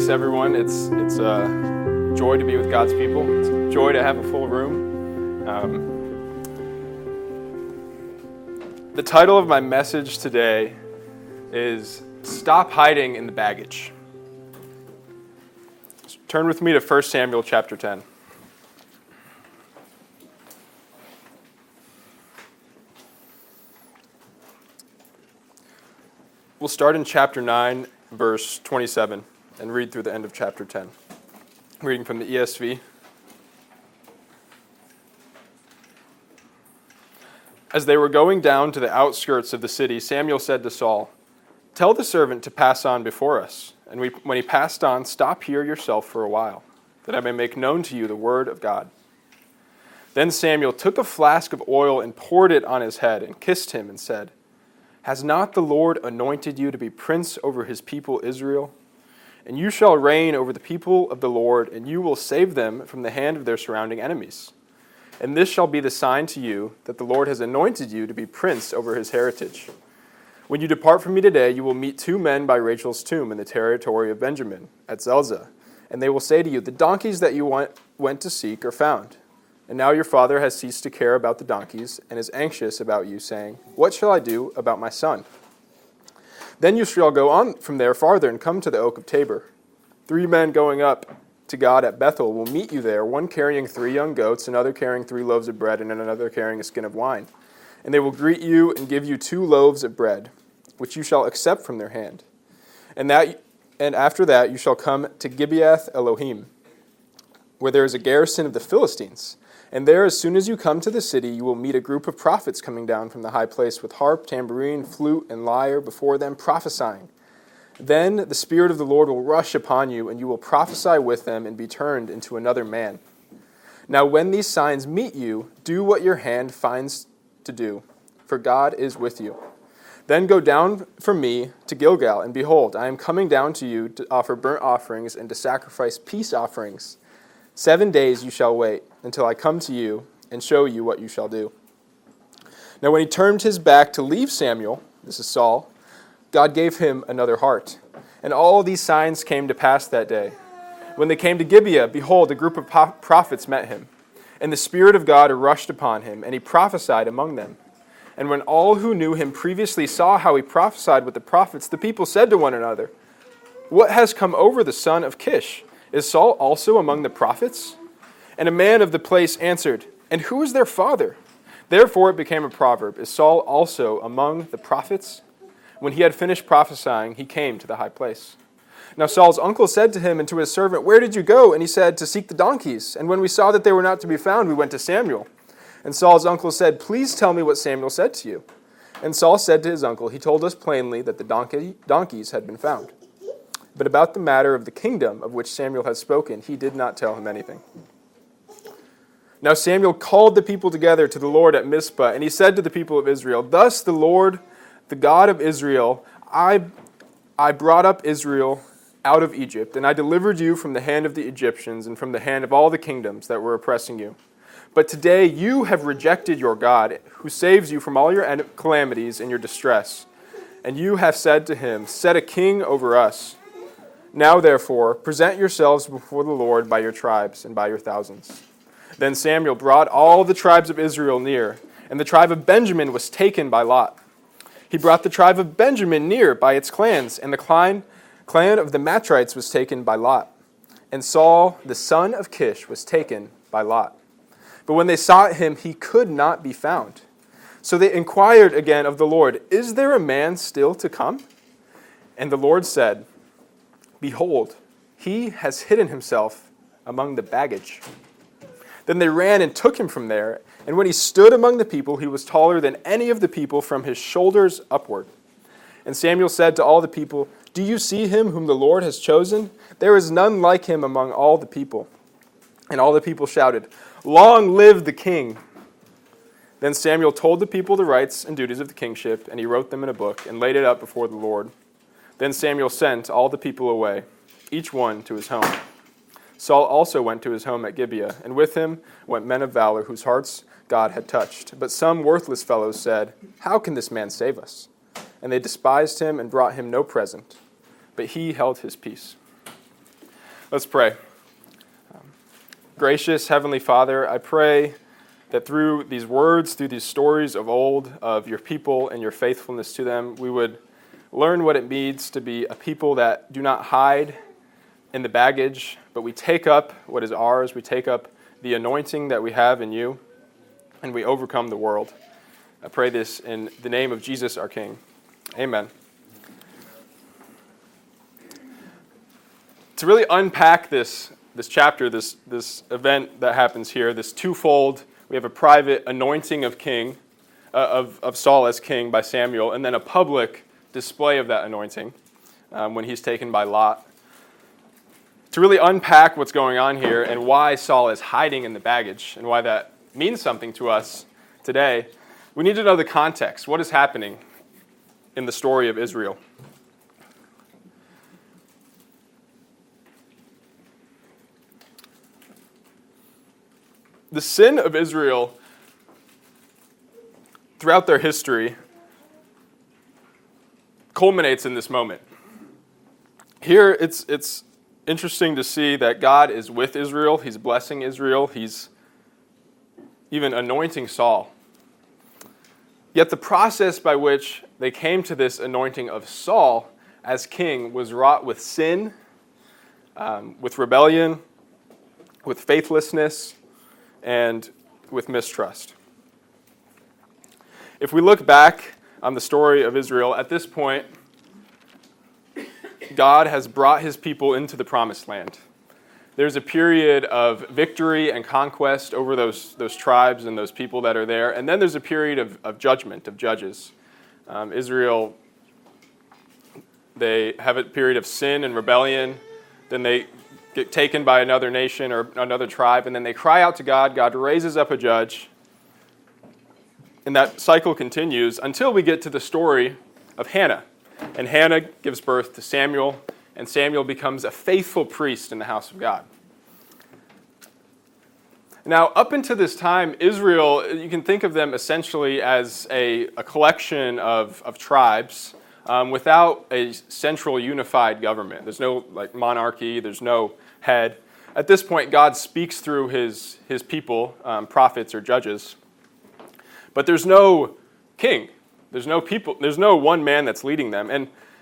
Peace, everyone. It's a joy to be with God's people. It's a joy to have a full room. The title of my message today is Stop Hiding in the Baggage. Turn with me to 1 Samuel chapter 10. We'll start in chapter 9, verse 27, and read through the end of chapter 10. I'm reading from the ESV. As they were going down to the outskirts of the city, Samuel said to Saul, "Tell the servant to pass on before us, and when he passed on, stop here yourself for a while, that I may make known to you the word of God." Then Samuel took a flask of oil and poured it on his head, and kissed him, and said, "Has not the Lord anointed you to be prince over his people Israel? And you shall reign over the people of the Lord, and you will save them from the hand of their surrounding enemies. And this shall be the sign to you that the Lord has anointed you to be prince over his heritage. When you depart from me today, you will meet two men by Rachel's tomb in the territory of Benjamin, at Zelzah. And they will say to you, 'The donkeys that you went to seek are found.' And now your father has ceased to care about the donkeys and is anxious about you, saying, 'What shall I do about my son?' Then you shall go on from there farther and come to the oak of Tabor. 3 men going up to God at Bethel will meet you there, one carrying 3 young goats, another carrying 3 loaves of bread, and another carrying a skin of wine. And they will greet you and give you 2 loaves of bread, which you shall accept from their hand. And after that you shall come to Gibeath Elohim, where there is a garrison of the Philistines. And there, as soon as you come to the city, you will meet a group of prophets coming down from the high place with harp, tambourine, flute, and lyre before them, prophesying. Then the Spirit of the Lord will rush upon you, and you will prophesy with them and be turned into another man. Now when these signs meet you, do what your hand finds to do, for God is with you. Then go down from me to Gilgal, and behold, I am coming down to you to offer burnt offerings and to sacrifice peace offerings. 7 days you shall wait until I come to you and show you what you shall do." Now when he turned his back to leave Samuel, this is Saul, God gave him another heart. And all these signs came to pass that day. When they came to Gibeah, behold, a group of prophets met him. And the Spirit of God rushed upon him, and he prophesied among them. And when all who knew him previously saw how he prophesied with the prophets, the people said to one another, "What has come over the son of Kish? Is Saul also among the prophets?" And a man of the place answered, "And who is their father?" Therefore it became a proverb, "Is Saul also among the prophets?" When he had finished prophesying, he came to the high place. Now Saul's uncle said to him and to his servant, "Where did you go?" And he said, "To seek the donkeys. And when we saw that they were not to be found, we went to Samuel." And Saul's uncle said, "Please tell me what Samuel said to you." And Saul said to his uncle, "He told us plainly that the donkeys had been found. But about the matter of the kingdom of which Samuel had spoken, he did not tell him anything." Now Samuel called the people together to the Lord at Mizpah, and he said to the people of Israel, "Thus the Lord, the God of Israel, I brought up Israel out of Egypt, and I delivered you from the hand of the Egyptians and from the hand of all the kingdoms that were oppressing you. But today you have rejected your God, who saves you from all your calamities and your distress. And you have said to him, 'Set a king over us.' Now therefore, present yourselves before the Lord by your tribes and by your thousands." Then Samuel brought all the tribes of Israel near, and the tribe of Benjamin was taken by lot. He brought the tribe of Benjamin near by its clans, and the clan of the Matrites was taken by lot. And Saul, the son of Kish, was taken by lot. But when they sought him, he could not be found. So they inquired again of the Lord, "Is there a man still to come?" And the Lord said, "Behold, he has hidden himself among the baggage." Then they ran and took him from there, and when he stood among the people, he was taller than any of the people from his shoulders upward. And Samuel said to all the people, "Do you see him whom the Lord has chosen? There is none like him among all the people." And all the people shouted, "Long live the king!" Then Samuel told the people the rights and duties of the kingship, and he wrote them in a book and laid it up before the Lord. Then Samuel sent all the people away, each one to his home. Saul also went to his home at Gibeah, and with him went men of valor whose hearts God had touched. But some worthless fellows said, "How can this man save us?" And they despised him and brought him no present. But he held his peace. Let's pray. Gracious Heavenly Father, I pray that through these words, through these stories of old, of your people and your faithfulness to them, we would learn what it means to be a people that do not hide in the baggage, but we take up what is ours, we take up the anointing that we have in you, and we overcome the world. I pray this in the name of Jesus our King. Amen. To really unpack this chapter, this event that happens here, this twofold, we have a private anointing of king, of Saul as king by Samuel, and then a public display of that anointing when he's taken by Lot. To really unpack what's going on here and why Saul is hiding in the baggage and why that means something to us today, we need to know the context. What is happening in the story of Israel? The sin of Israel throughout their history culminates in this moment. Here, it's interesting to see that God is with Israel. He's blessing Israel. He's even anointing Saul. Yet the process by which they came to this anointing of Saul as king was wrought with sin, with rebellion, with faithlessness, and with mistrust. If we look back on the story of Israel, at this point, God has brought his people into the promised land. There's a period of victory and conquest over those tribes and those people that are there, and then there's a period of judgment, of judges. Israel, they have a period of sin and rebellion, then they get taken by another nation or another tribe, and then they cry out to God. God raises up a judge, and that cycle continues until we get to the story of Hannah. And Hannah gives birth to Samuel, and Samuel becomes a faithful priest in the house of God. Now, up until this time, Israel, you can think of them essentially as a collection of tribes without a central unified government. There's no monarchy, there's no head. At this point, God speaks through his people, prophets or judges. But there's no king. There's no people. There's no one man that's leading them.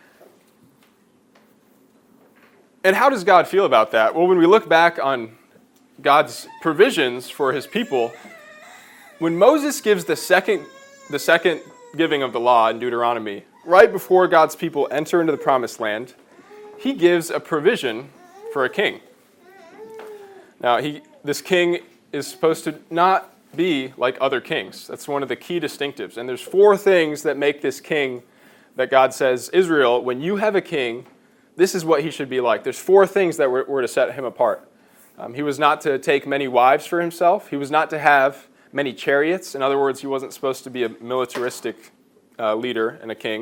And how does God feel about that? Well, when we look back on God's provisions for his people, when Moses gives the second giving of the law in Deuteronomy, right before God's people enter into the promised land, he gives a provision for a king. Now, this king is supposed to not be like other kings. That's one of the key distinctives. And there's 4 things that make this king that God says, Israel, when you have a king, this is what he should be like. There's 4 things that were to set him apart. He was not to take many wives for himself. He was not to have many chariots. In other words, he wasn't supposed to be a militaristic leader and a king.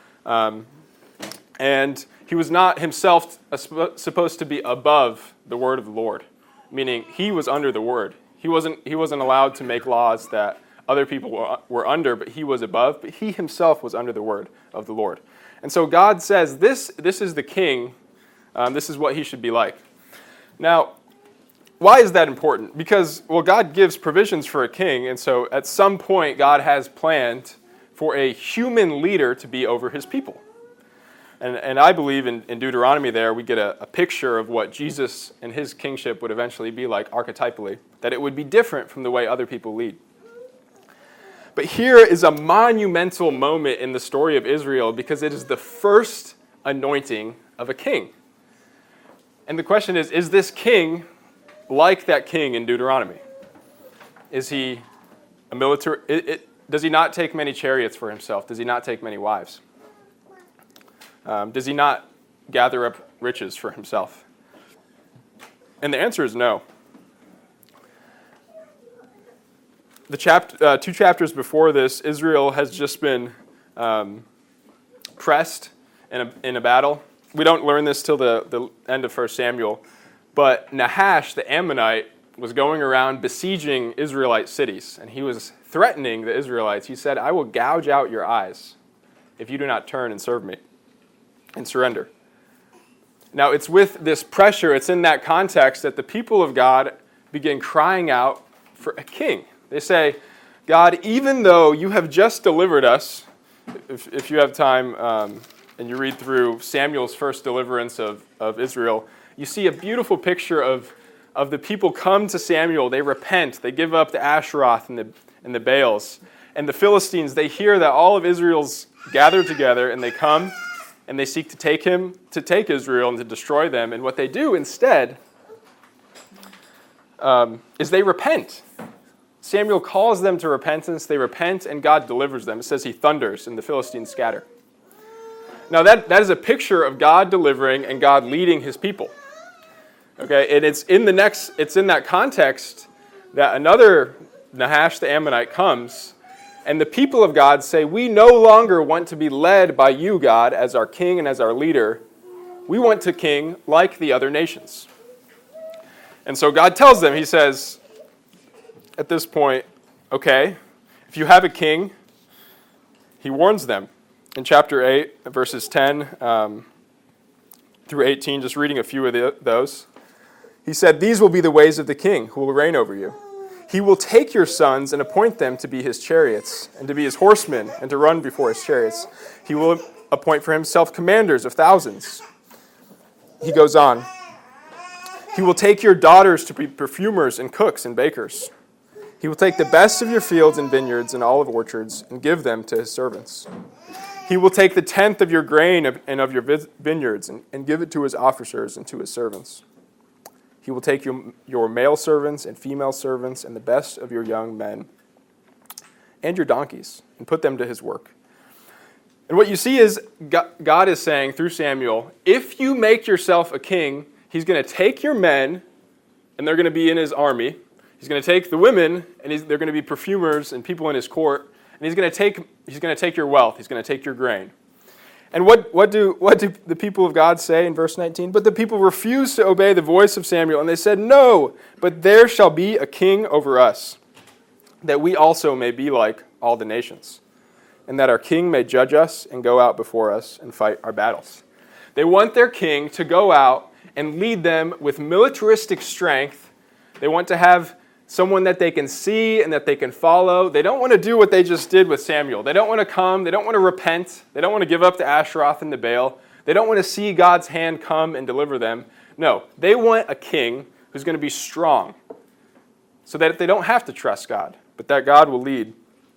And he was not himself supposed to be above the word of the Lord, meaning he was under the word. He wasn't allowed to make laws that other people were under, but he was above. But he himself was under the word of the Lord. And so God says, this is the king. This is what he should be like. Now, why is that important? Because, well, God gives provisions for a king, and so at some point God has planned for a human leader to be over his people. And I believe in Deuteronomy there we get a picture of what Jesus and his kingship would eventually be like archetypally, that it would be different from the way other people lead. But here is a monumental moment in the story of Israel because it is the first anointing of a king. And the question is this king like that king in Deuteronomy? Is he a military? Does he not take many chariots for himself? Does he not take many wives? Does he not gather up riches for himself? And the answer is no. The 2 chapters before this, Israel has just been pressed in a battle. We don't learn this till the end of 1 Samuel. But Nahash, the Ammonite, was going around besieging Israelite cities, and he was threatening the Israelites. He said, I will gouge out your eyes if you do not turn and serve me and surrender. Now, it's with this pressure, it's in that context that the people of God begin crying out for a king. They say, God, even though you have just delivered us, if you have time and you read through Samuel's first deliverance of Israel, you see a beautiful picture of the people come to Samuel. They repent. They give up the Asheroth and the Baals. And the Philistines, they hear that all of Israel's gathered together, and they come and they seek to take Israel and to destroy them. And what they do instead is they repent. Samuel calls them to repentance. They repent, and God delivers them. It says he thunders, and the Philistines scatter. Now that is a picture of God delivering and God leading his people. Okay, and it's in that context that another Nahash the Ammonite comes, and the people of God say, we no longer want to be led by you, God, as our king and as our leader. We want to king like the other nations. And so God tells them, he says, at this point, okay, if you have a king, he warns them. In chapter 8, verses 10 through 18, just reading a few of those, he said, these will be the ways of the king who will reign over you. He will take your sons and appoint them to be his chariots, and to be his horsemen, and to run before his chariots. He will appoint for himself commanders of thousands. He goes on. He will take your daughters to be perfumers and cooks and bakers. He will take the best of your fields and vineyards and olive orchards and give them to his servants. He will take the tenth of your grain and of your vineyards and give it to his officers and to his servants. He will take your male servants and female servants and the best of your young men and your donkeys and put them to his work. And what you see is God is saying through Samuel, if you make yourself a king, he's going to take your men and they're going to be in his army. He's going to take the women and they're going to be perfumers and people in his court. And he's going to take your wealth. He's going to take your grain. And what do the people of God say in verse 19? But the people refused to obey the voice of Samuel, and they said, no, but there shall be a king over us, that we also may be like all the nations, and that our king may judge us and go out before us and fight our battles. They want their king to go out and lead them with militaristic strength. They want to have someone that they can see and that they can follow. They don't want to do what they just did with Samuel. They don't want to come. They don't want to repent. They don't want to give up the Asheroth and the Baal. They don't want to see God's hand come and deliver them. No, they want a king who's going to be strong so that they don't have to trust God, but that God will lead,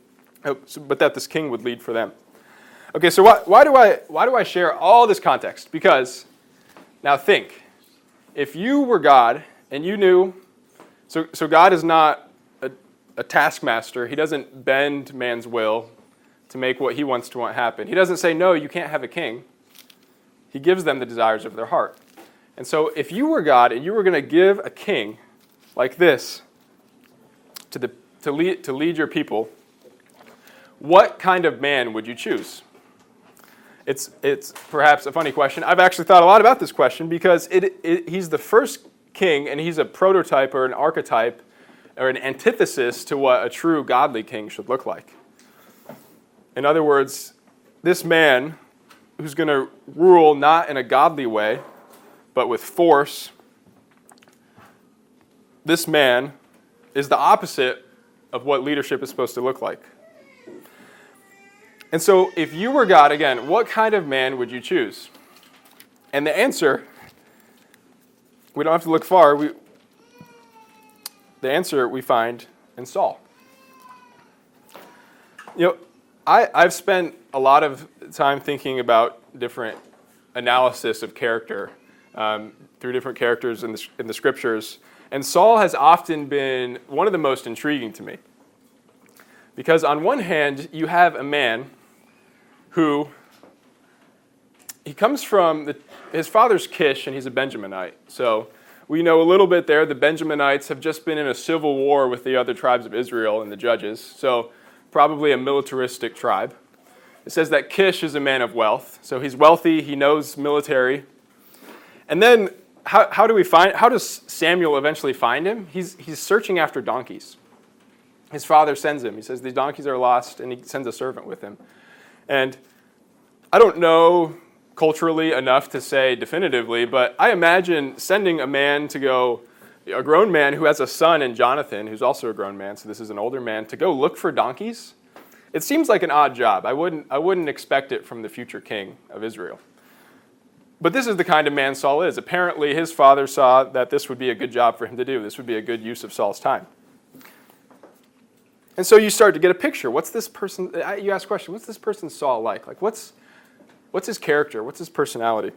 but that this king would lead for them. Okay, so why do I share all this context? Because now think, if you were God and you knew, so God is not a taskmaster. He doesn't bend man's will to make what he wants to want happen. He doesn't say, no, you can't have a king. He gives them the desires of their heart. And so if you were God and you were going to give a king like this to lead your people, what kind of man would you choose? It's perhaps a funny question. I've actually thought a lot about this question because he's the first king, and he's a prototype or an archetype or an antithesis to what a true godly king should look like. In other words, this man who's going to rule not in a godly way, but with force, this man is the opposite of what leadership is supposed to look like. And so if you were God, again, what kind of man would you choose? And the answer, we don't have to look far. The answer we find in Saul. I've spent a lot of time thinking about different analysis of character through different characters in the scriptures. And Saul has often been one of the most intriguing to me. Because on one hand, you have a man who, he comes from, his father's Kish, and he's a Benjaminite. So we know a little bit there. The Benjaminites have just been in a civil war with the other tribes of Israel and the judges. So probably a militaristic tribe. It says that Kish is a man of wealth. So he's wealthy, he knows military. And then how does Samuel eventually find him? He's searching after donkeys. His father sends him. He says, these donkeys are lost, and he sends a servant with him. And I don't know culturally enough to say definitively, but I imagine sending a grown man who has a son in Jonathan, who's also a grown man, so this is an older man, to go look for donkeys. It seems like an odd job. I wouldn't expect it from the future king of Israel. But this is the kind of man Saul is. Apparently, his father saw that this would be a good job for him to do. This would be a good use of Saul's time. And so you start to get a picture. What's this person? You ask a question. What's this person Saul like? Like what's his character? What's his personality?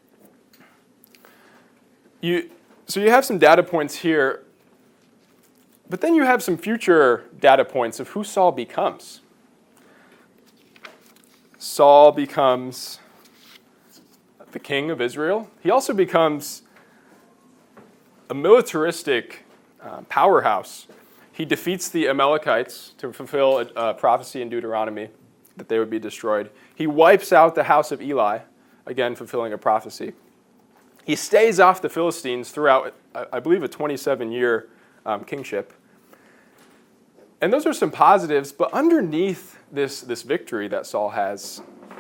So you have some data points here, but then you have some future data points of who Saul becomes. Saul becomes the king of Israel. He also becomes a militaristic powerhouse. He defeats the Amalekites to fulfill a prophecy in Deuteronomy that they would be destroyed. He wipes out the house of Eli, again fulfilling a prophecy. He stays off the Philistines throughout, I believe, a 27-year kingship. And those are some positives, but underneath this victory that Saul has,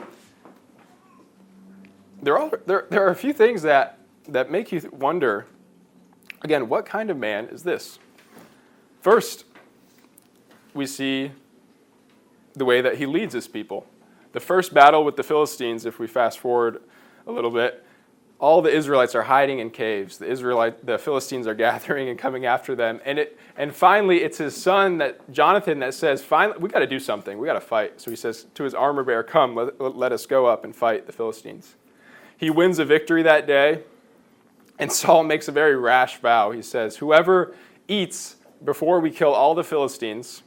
there are a few things that make you wonder, again, what kind of man is this? First, we see the way that he leads his people. The first battle with the Philistines, if we fast forward a little bit, all the Israelites are hiding in caves. The Philistines are gathering and coming after them. And finally, it's his son, Jonathan, that says, finally, we got to do something. We got to fight. So he says to his armor bearer, come, let us go up and fight the Philistines. He wins a victory that day, and Saul makes a very rash vow. He says, whoever eats before we kill all the Philistines,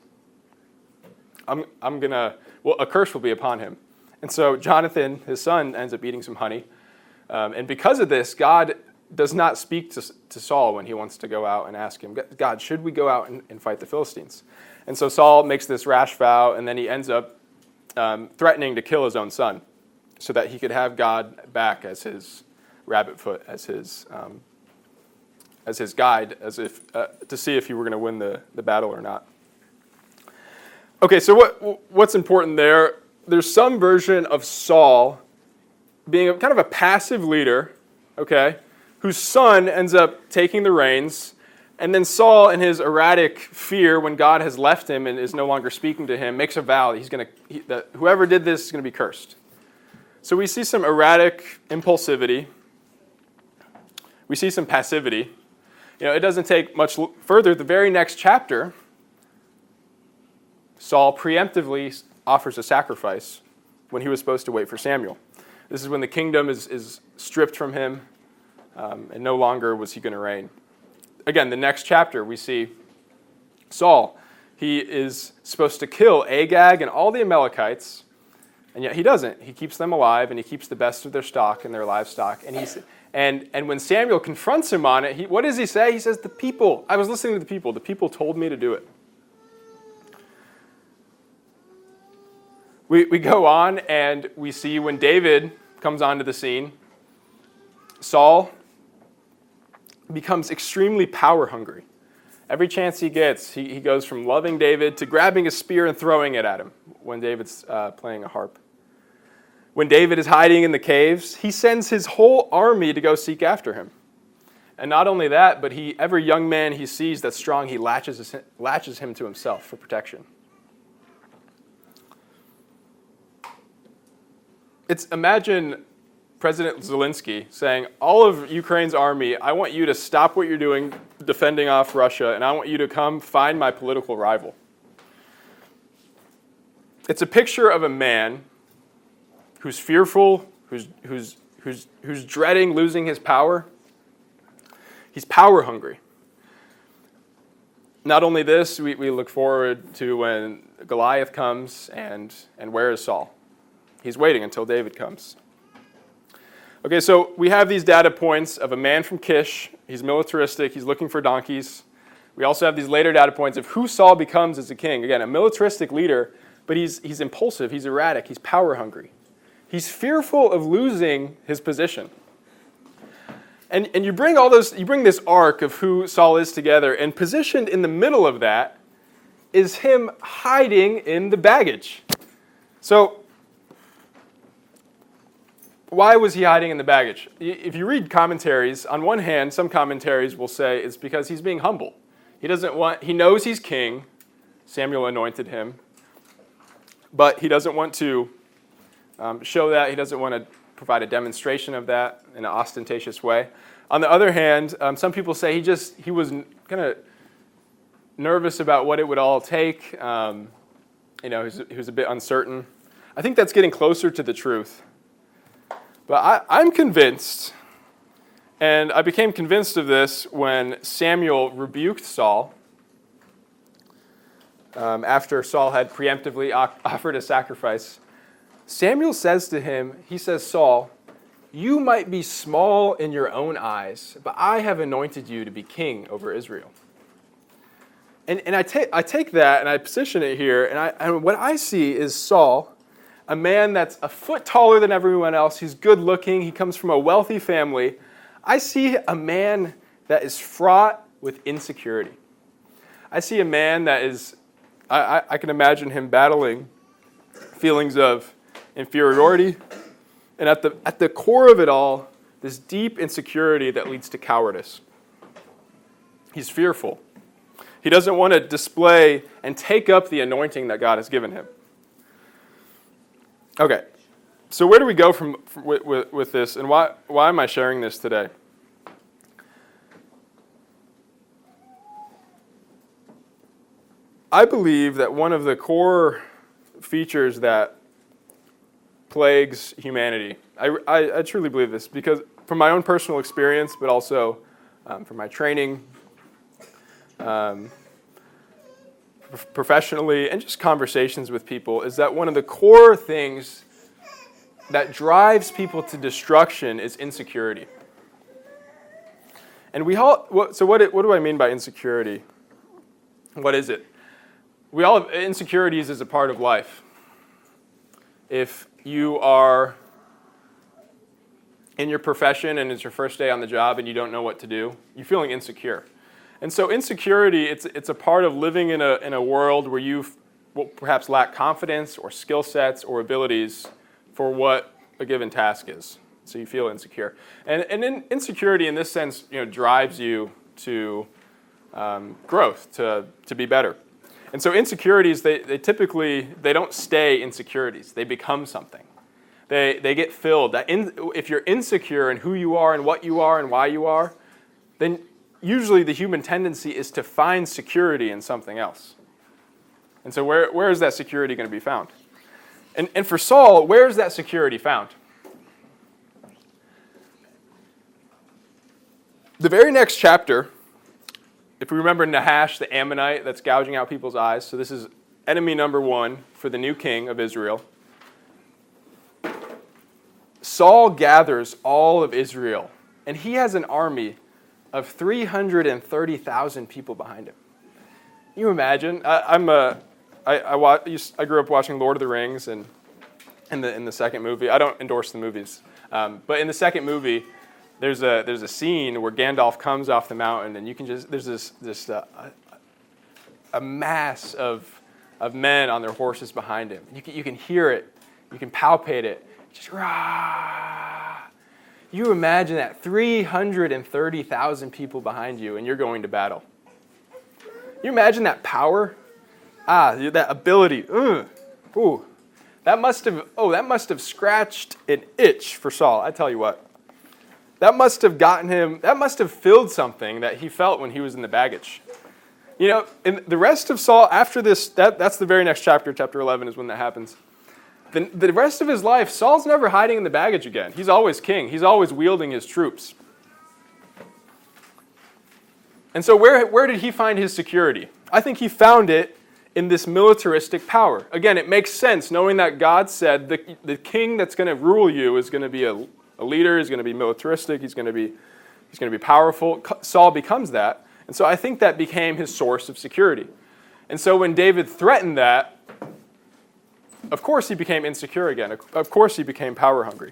a curse will be upon him. And so Jonathan, his son, ends up eating some honey. And because of this, God does not speak to Saul when he wants to go out and ask him, God, should we go out and fight the Philistines? And so Saul makes this rash vow, and then he ends up threatening to kill his own son so that he could have God back as his rabbit foot, as his guide, as if to see if he were going to win the battle or not. Okay, so what's important there? There's some version of Saul being kind of a passive leader, okay, whose son ends up taking the reins, and then Saul, in his erratic fear when God has left him and is no longer speaking to him, makes a vow that whoever did this is going to be cursed. So we see some erratic impulsivity. We see some passivity. It doesn't take much further. The very next chapter, Saul preemptively offers a sacrifice when he was supposed to wait for Samuel. This is when the kingdom is stripped from him, and no longer was he going to reign. Again, the next chapter, we see Saul. He is supposed to kill Agag and all the Amalekites, and yet he doesn't. He keeps them alive, and he keeps the best of their stock and their livestock. And when Samuel confronts him on it, what does he say? He says, I was listening to the people told me to do it. We go on and we see when David comes onto the scene, Saul becomes extremely power hungry. Every chance he gets, he goes from loving David to grabbing a spear and throwing it at him when David's playing a harp. When David is hiding in the caves, he sends his whole army to go seek after him. And not only that, but every young man he sees that's strong, he latches him to himself for protection. Imagine President Zelensky saying, all of Ukraine's army, I want you to stop what you're doing defending off Russia, and I want you to come find my political rival. It's a picture of a man who's fearful, who's dreading losing his power. He's power hungry. Not only this, we look forward to when Goliath comes, and where is Saul? He's waiting until David comes. Okay, so we have these data points of a man from Kish. He's militaristic. He's looking for donkeys. We also have these later data points of who Saul becomes as a king. Again, a militaristic leader, but he's impulsive. He's erratic. He's power hungry. He's fearful of losing his position. And you bring this arc of who Saul is together, and positioned in the middle of that is him hiding in the baggage. So why was he hiding in the baggage? If you read commentaries, on one hand, some commentaries will say it's because he's being humble. He knows he's king. Samuel anointed him. But he doesn't want to show that. He doesn't want to provide a demonstration of that in an ostentatious way. On the other hand, some people say he was kind of nervous about what it would all take. He was a bit uncertain. I think that's getting closer to the truth. But I'm convinced, and I became convinced of this when Samuel rebuked Saul after Saul had preemptively offered a sacrifice. Samuel says to him, he says, "Saul, you might be small in your own eyes, but I have anointed you to be king over Israel." And I take that and I position it here, and what I see is Saul, a man that's a foot taller than everyone else. He's good looking. He comes from a wealthy family. I see a man that is fraught with insecurity. I see a man that is, I can imagine him battling feelings of inferiority. And at the core of it all, this deep insecurity that leads to cowardice. He's fearful. He doesn't want to display and take up the anointing that God has given him. Okay, so where do we go with this, and why am I sharing this today? I believe that one of the core features that plagues humanity, I truly believe this, because from my own personal experience, but also from my training, professionally, and just conversations with people, is that one of the core things that drives people to destruction is insecurity. And what do I mean by insecurity? What is it? We all have insecurities as a part of life. If you are in your profession and it's your first day on the job and you don't know what to do, you're feeling insecure. And so insecurity, it's a part of living in a world where you perhaps lack confidence or skill sets or abilities for what a given task is. So you feel insecure. And insecurity in this sense, drives you to growth, to be better. And so insecurities, they typically don't stay insecurities. They become something. They get filled. If you're insecure in who you are and what you are and why you are, then usually the human tendency is to find security in something else. And so where is that security going to be found? And for Saul, where is that security found? The very next chapter, if we remember Nahash, the Ammonite that's gouging out people's eyes, so this is enemy number one for the new king of Israel. Saul gathers all of Israel, and he has an army of 330,000 people behind him. Can you imagine? I grew up watching Lord of the Rings, and in the second movie, I don't endorse the movies, but in the second movie, there's a scene where Gandalf comes off the mountain, and you can there's a mass of men on their horses behind him. You can hear it, you can palpate it, just rah. You imagine that 330,000 people behind you, and you're going to battle. You imagine that power, that ability. Ooh, that must have scratched an itch for Saul. I tell you what. That must have filled something that he felt when he was in the baggage. And the rest of Saul, after this, that's the very next chapter, chapter 11 is when that happens. The rest of his life, Saul's never hiding in the baggage again. He's always king. He's always wielding his troops. And so where did he find his security? I think he found it in this militaristic power. Again, it makes sense knowing that God said the king that's going to rule you is going to be a leader, he's going to be militaristic, he's going to be powerful. Saul becomes that. And so I think that became his source of security. And so when David threatened that, of course he became insecure again. Of course he became power hungry.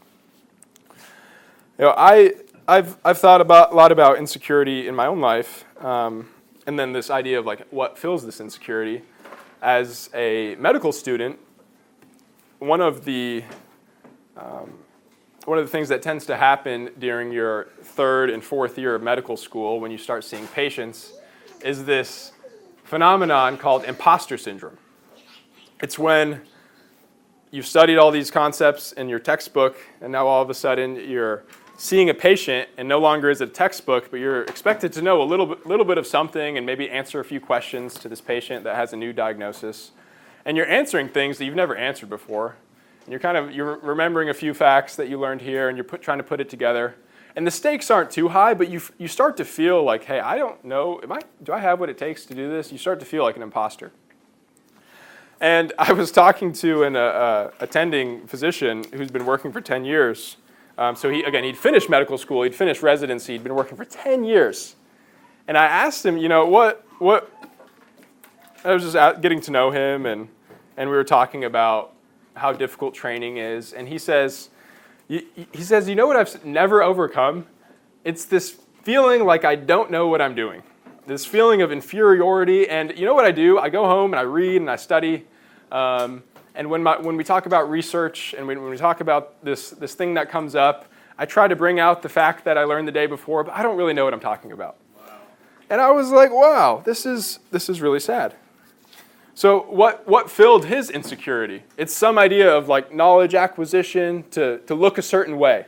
I've thought a lot about insecurity in my own life, and then this idea of what fills this insecurity. As a medical student, one of the one of the things that tends to happen during your third and fourth year of medical school when you start seeing patients is this phenomenon called imposter syndrome. It's when you've studied all these concepts in your textbook, and now all of a sudden you're seeing a patient, and no longer is it a textbook, but you're expected to know a little bit of something and maybe answer a few questions to this patient that has a new diagnosis. And you're answering things that you've never answered before. And you're remembering a few facts that you learned here, and you're trying to put it together. And the stakes aren't too high, but you start to feel like, hey, I don't know, do I have what it takes to do this? You start to feel like an imposter. And I was talking to an attending physician who's been working for 10 years. So he'd finished medical school, he'd finished residency, he'd been working for 10 years. And I asked him, what I was just getting to know him, and we were talking about how difficult training is. And he says, you know what I've never overcome? It's this feeling like I don't know what I'm doing. This feeling of inferiority. And you know what I do? I go home and I read and I study. And when we talk about research and when we talk about this thing that comes up, I try to bring out the fact that I learned the day before, but I don't really know what I'm talking about. Wow. And I was like, wow, this is really sad. So what filled his insecurity? It's some idea of like knowledge acquisition to look a certain way.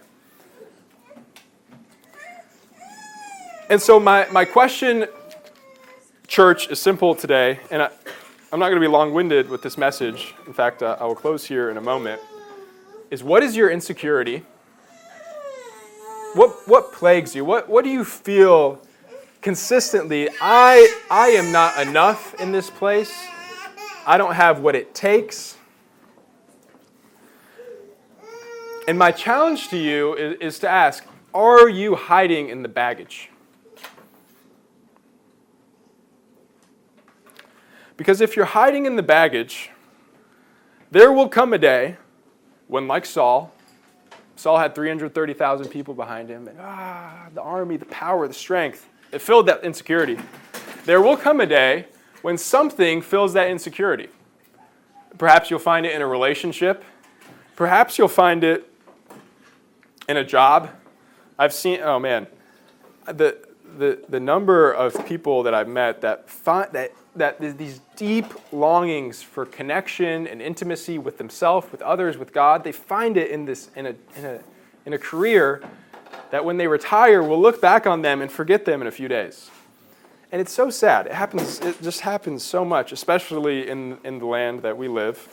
And so my question, church, is simple today, and I'm not going to be long-winded with this message. In fact, I will close here in a moment. Is what is your insecurity? What plagues you? What do you feel consistently? I am not enough in this place. I don't have what it takes. And my challenge to you is to ask, are you hiding in the baggage? Because if you're hiding in the baggage, there will come a day when, like Saul had 330,000 people behind him, and the army, the power, the strength, it filled that insecurity. There will come a day when something fills that insecurity. Perhaps you'll find it in a relationship. Perhaps you'll find it in a job. I've seen, the number of people that I've met that these deep longings for connection and intimacy with themselves, with others, with God, they find it in a career that when they retire, we'll look back on them and forget them in a few days. And it's so sad. It just happens so much, especially in the land that we live.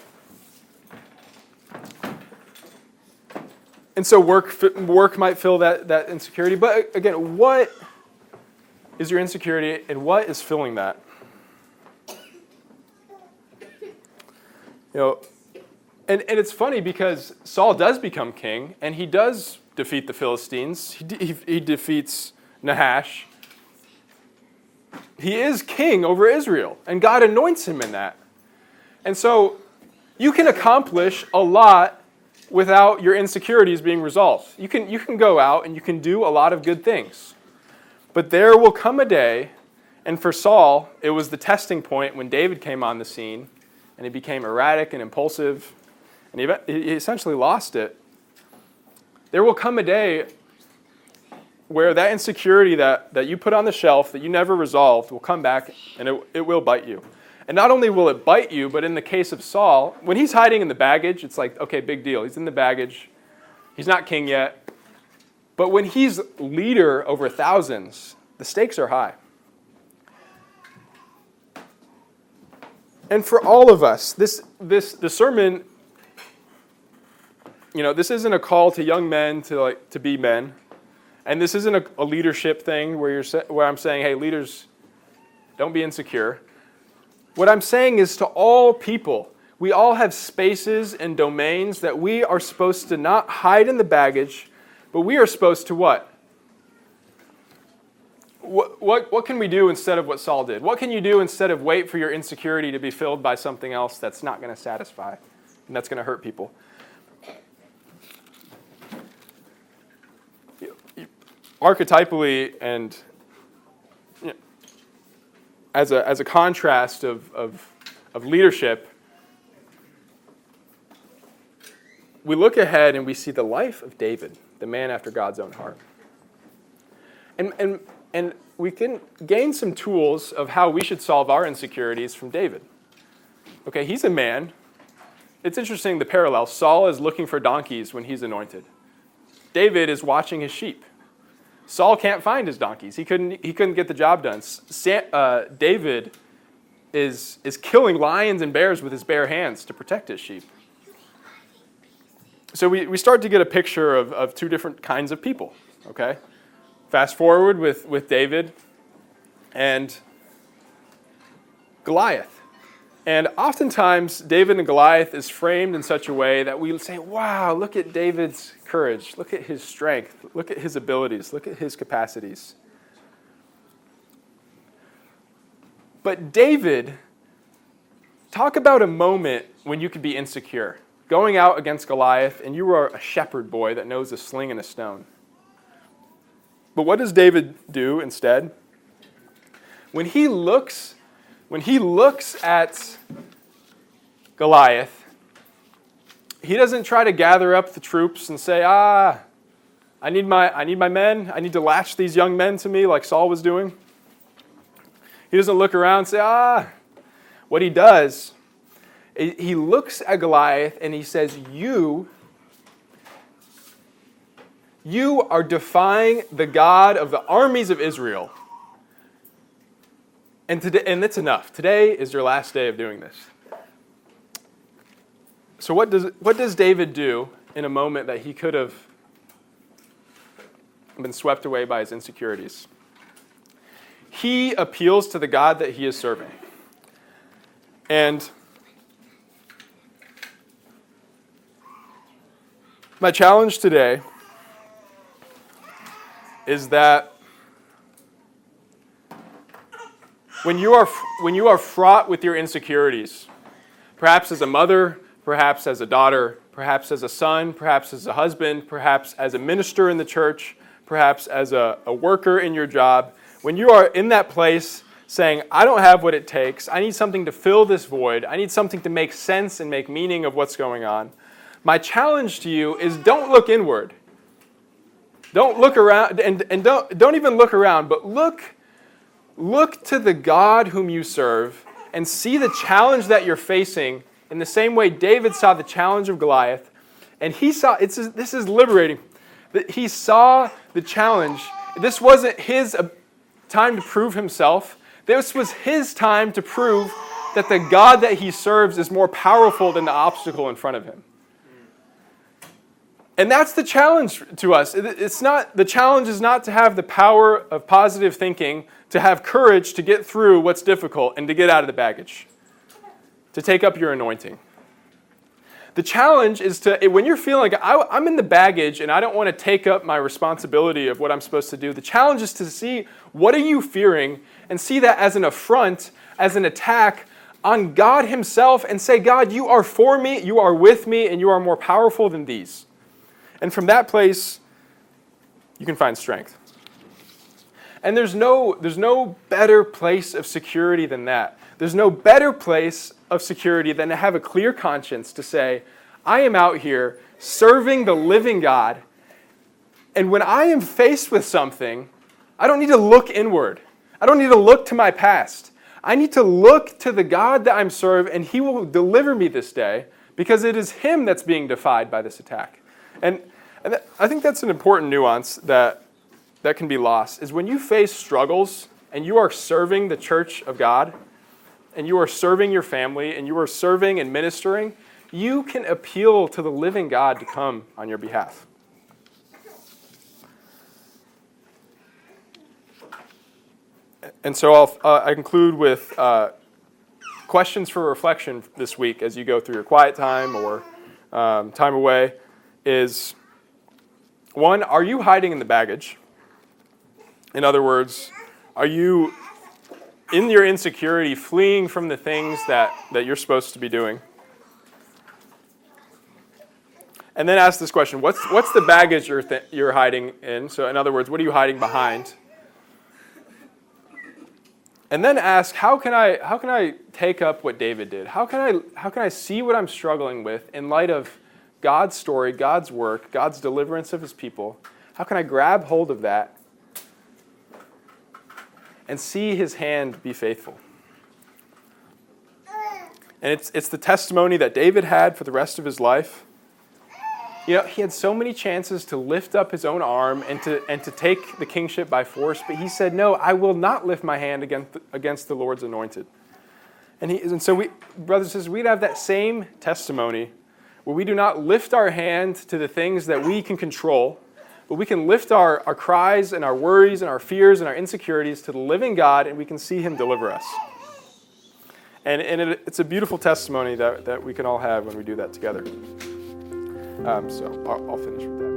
And so work might fill that insecurity. But again, what is your insecurity and what is filling that? And it's funny because Saul does become king, and he does defeat the Philistines. He defeats Nahash. He is king over Israel, and God anoints him in that. And so you can accomplish a lot without your insecurities being resolved. You can go out and you can do a lot of good things. But there will come a day, and for Saul, it was the testing point when David came on the scene, and he became erratic and impulsive, and he essentially lost it. There will come a day where that insecurity that you put on the shelf, that you never resolved, will come back, and it will bite you. And not only will it bite you, but in the case of Saul, when he's hiding in the baggage, it's like, okay, big deal. He's in the baggage. He's not king yet. But when he's leader over thousands, the stakes are high. And for all of us, the sermon, this isn't a call to young men to be men. And this isn't a leadership thing where I'm saying, hey, leaders, don't be insecure. What I'm saying is to all people, we all have spaces and domains that we are supposed to not hide in the baggage, but we are supposed to what? What can we do instead of what Saul did? What can you do instead of wait for your insecurity to be filled by something else that's not going to satisfy and that's going to hurt people? Archetypally and as a contrast of leadership, we look ahead and we see the life of David, the man after God's own heart. And we can gain some tools of how we should solve our insecurities from David. Okay, he's a man. It's interesting, the parallel. Saul is looking for donkeys when he's anointed. David is watching his sheep. Saul can't find his donkeys. He couldn't get the job done. David is killing lions and bears with his bare hands to protect his sheep. So we start to get a picture of two different kinds of people, okay? Fast forward with David and Goliath. And oftentimes, David and Goliath is framed in such a way that we say, wow, look at David's courage, look at his strength, look at his abilities, look at his capacities. But David, talk about a moment when you could be insecure. Going out against Goliath, and you are a shepherd boy that knows a sling and a stone. But what does David do instead? When he looks at Goliath, he doesn't try to gather up the troops and say, I need my men, I need to latch these young men to me like Saul was doing. He doesn't look around and say, What he does, he looks at Goliath and he says, You are defying the God of the armies of Israel. And that's enough. Today is your last day of doing this. So what does David do in a moment that he could have been swept away by his insecurities? He appeals to the God that he is serving. And my challenge today is that when you are fraught with your insecurities, perhaps as a mother, perhaps as a daughter, perhaps as a son, perhaps as a husband, perhaps as a minister in the church, perhaps as a worker in your job, when you are in that place saying, I don't have what it takes, I need something to fill this void, I need something to make sense and make meaning of what's going on, my challenge to you is don't look inward. Don't look around, and don't even look around, but look to the God whom you serve and see the challenge that you're facing in the same way David saw the challenge of Goliath. And this is liberating. He saw the challenge. This wasn't his time to prove himself. This was his time to prove that the God that he serves is more powerful than the obstacle in front of him. And that's the challenge to us. The challenge is not to have the power of positive thinking, to have courage to get through what's difficult and to get out of the baggage, to take up your anointing. The challenge is to, when you're feeling like I'm in the baggage and I don't want to take up my responsibility of what I'm supposed to do, the challenge is to see what are you fearing and see that as an affront, as an attack on God himself and say, God, you are for me, you are with me, and you are more powerful than these. And from that place, you can find strength. And there's no better place of security than that. There's no better place of security than to have a clear conscience to say, I am out here serving the living God, and when I am faced with something, I don't need to look inward. I don't need to look to my past. I need to look to the God that I'm serving, and he will deliver me this day because it is him that's being defied by this attack. And I think that's an important nuance that can be lost, is when you face struggles and you are serving the church of God, and you are serving your family, and you are serving and ministering, you can appeal to the living God to come on your behalf. And so I conclude with questions for reflection this week as you go through your quiet time or time away is, one, are you hiding in the baggage? In other words, are you, in your insecurity, fleeing from the things that you're supposed to be doing? And then ask this question, what's the baggage you're hiding in? So in other words, what are you hiding behind? And then ask, how can I take up what David did? How can I see what I'm struggling with in light of God's story, God's work, God's deliverance of his people, how can I grab hold of that and see his hand be faithful? And it's the testimony that David had for the rest of his life. You know, he had so many chances to lift up his own arm and to take the kingship by force, but he said, no, I will not lift my hand against the Lord's anointed. And so we, brothers and sisters, we'd have that same testimony where we do not lift our hand to the things that we can control, but we can lift our cries and our worries and our fears and our insecurities to the living God, and we can see him deliver us. And it's a beautiful testimony that we can all have when we do that together. So I'll finish with that.